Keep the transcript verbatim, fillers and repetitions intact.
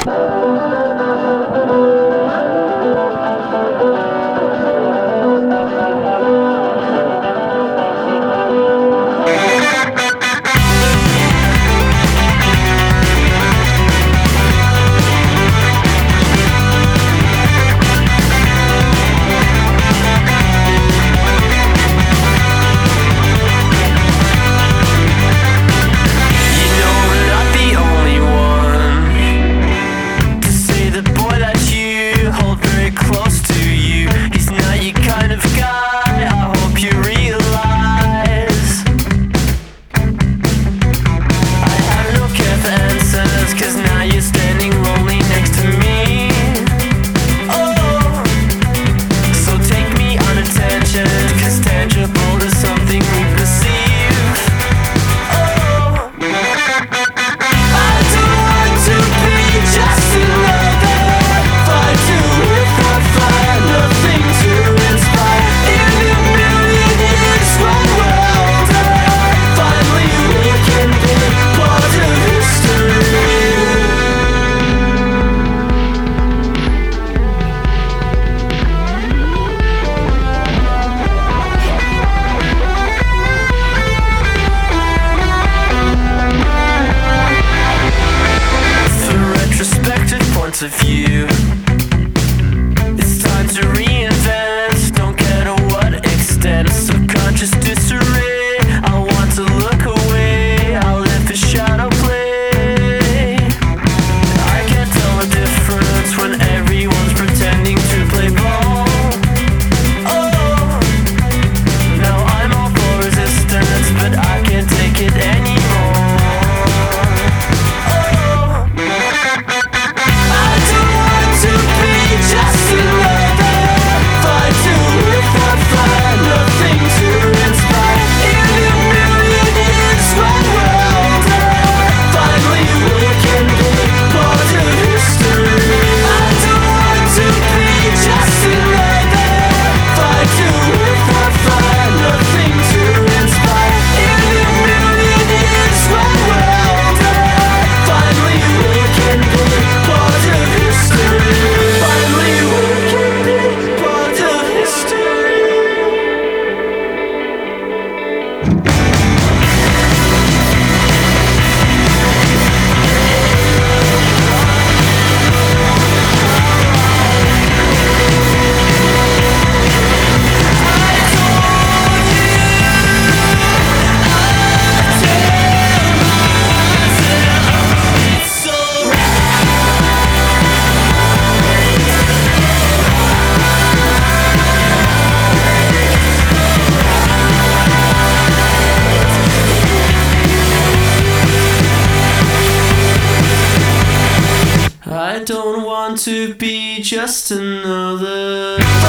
Of you, it's time to reinvent. Don't care to what extent. Subconscious disarray. I want to look away. I'll let the shadow play. I can't tell the difference when everyone's pretending to play ball. Oh, now I'm all for resistance, but I can't take it anymore. I don't want to be just another